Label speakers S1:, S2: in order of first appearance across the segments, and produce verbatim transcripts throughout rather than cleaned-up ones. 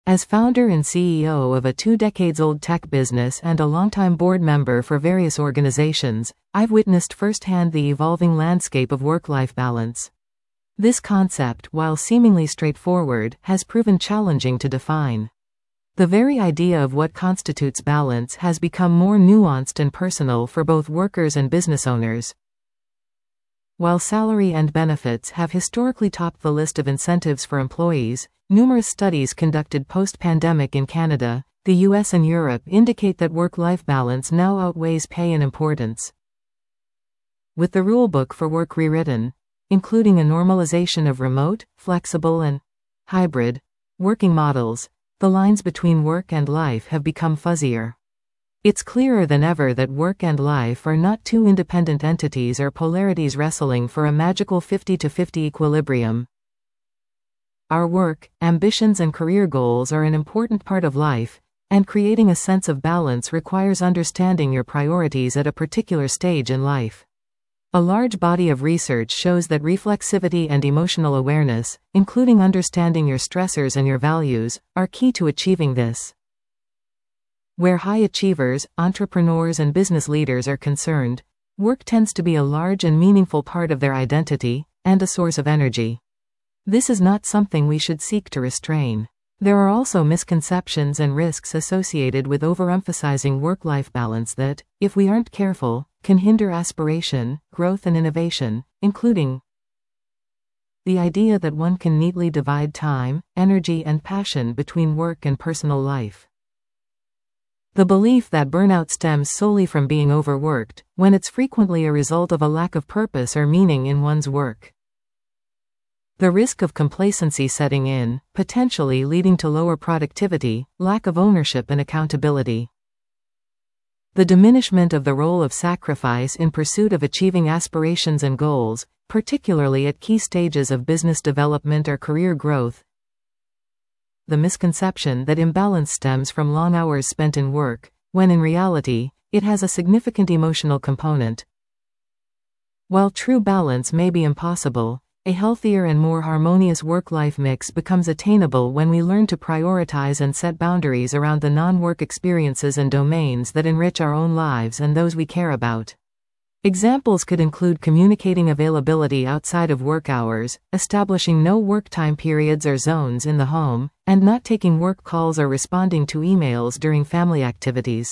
S1: As founder and C E O of a two-decades-old tech business and a longtime board member for various organizations, I've witnessed firsthand the evolving landscape of work-life balance. This concept, while seemingly straightforward, has proven challenging to define. The very idea of what constitutes balance has become more nuanced and personal for both workers and business owners. While salary and benefits have historically topped the list of incentives for employees, numerous studies conducted post-pandemic in Canada, the U S and Europe indicate that work-life balance now outweighs pay in importance. With the rulebook for work rewritten, including a normalization of remote, flexible and hybrid working models, the lines between work and life have become fuzzier. It's clearer than ever that work and life are not two independent entities or polarities wrestling for a magical fifty to fifty equilibrium. Our work, ambitions and career goals are an important part of life, and creating a sense of balance requires understanding your priorities at a particular stage in life. A large body of research shows that reflexivity and emotional awareness, including understanding your stressors and your values, are key to achieving this. Where high achievers, entrepreneurs and business leaders are concerned, work tends to be a large and meaningful part of their identity, and a source of energy. This is not something we should seek to restrain. There are also misconceptions and risks associated with overemphasizing work-life balance that, if we aren't careful, can hinder aspiration, growth and innovation, including the idea that one can neatly divide time, energy and passion between work and personal life. The belief that burnout stems solely from being overworked, when it's frequently a result of a lack of purpose or meaning in one's work. The risk of complacency setting in, potentially leading to lower productivity, lack of ownership and accountability. The diminishment of the role of sacrifice in pursuit of achieving aspirations and goals, particularly at key stages of business development or career growth. The misconception that imbalance stems from long hours spent in work, when in reality, it has a significant emotional component. While true balance may be impossible, a healthier and more harmonious work-life mix becomes attainable when we learn to prioritize and set boundaries around the non-work experiences and domains that enrich our own lives and those we care about. Examples could include communicating availability outside of work hours, establishing no work time periods or zones in the home, and not taking work calls or responding to emails during family activities.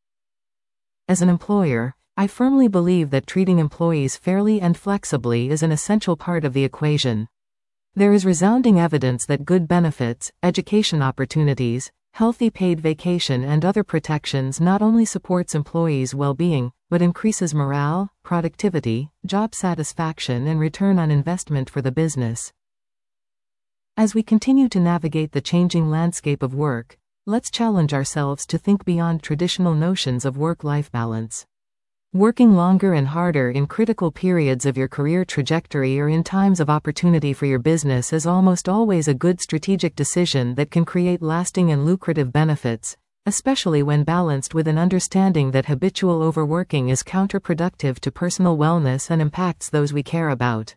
S1: As an employer, I firmly believe that treating employees fairly and flexibly is an essential part of the equation. There is resounding evidence that good benefits, education opportunities, healthy paid vacation and other protections not only supports employees' well-being, but increases morale, productivity, job satisfaction and return on investment for the business. As we continue to navigate the changing landscape of work, let's challenge ourselves to think beyond traditional notions of work-life balance. Working longer and harder in critical periods of your career trajectory or in times of opportunity for your business is almost always a good strategic decision that can create lasting and lucrative benefits, especially when balanced with an understanding that habitual overworking is counterproductive to personal wellness and impacts those we care about.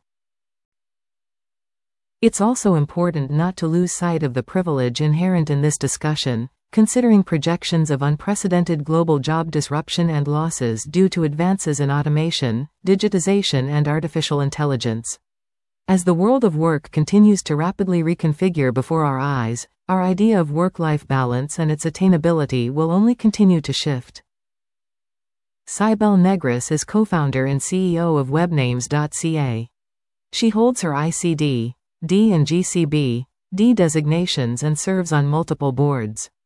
S1: It's also important not to lose sight of the privilege inherent in this discussion, considering projections of unprecedented global job disruption and losses due to advances in automation, digitization and artificial intelligence. As the world of work continues to rapidly reconfigure before our eyes, our idea of work-life balance and its attainability will only continue to shift. Cybele Negris is co-founder and C E O of webnames dot c a. She holds her I C D, D and G C B, D designations and serves on multiple boards.